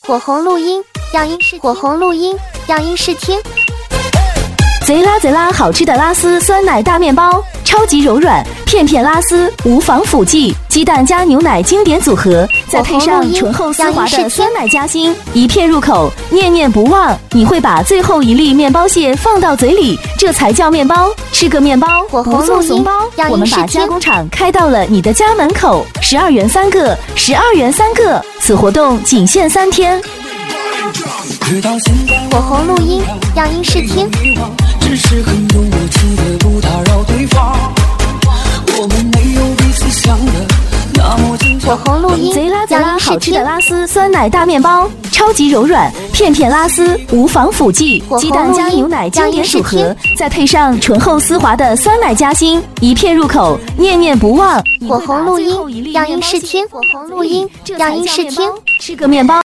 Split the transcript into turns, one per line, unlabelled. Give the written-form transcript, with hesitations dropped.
火红录音，样音试火红录音，样音试听。
贼拉贼拉好吃的拉丝酸奶大面包，超级柔软，片片拉丝，无防腐剂，鸡蛋加牛奶经典组合，再配上醇厚丝滑的酸奶夹心，一片入口，念念不忘。你会把最后一粒面包屑放到嘴里，这才叫面包。吃个面包不做怂包，我们把加工厂开到了你的家门口，12元3个，12元3个。此活动仅限3天。
火红录音，样音试听。
只是很有默契的不打扰对方，我们没有彼此想的那么紧张。
火红录音，
贼拉贼拉好吃的拉丝酸奶大面包，超级柔软，片片拉丝，无防腐剂，鸡蛋加牛奶经典组合，再配上醇厚丝滑的酸奶夹心，一片入口，念念不忘。
火红录音，样音试听。火红录音，样音试听。
吃个面包。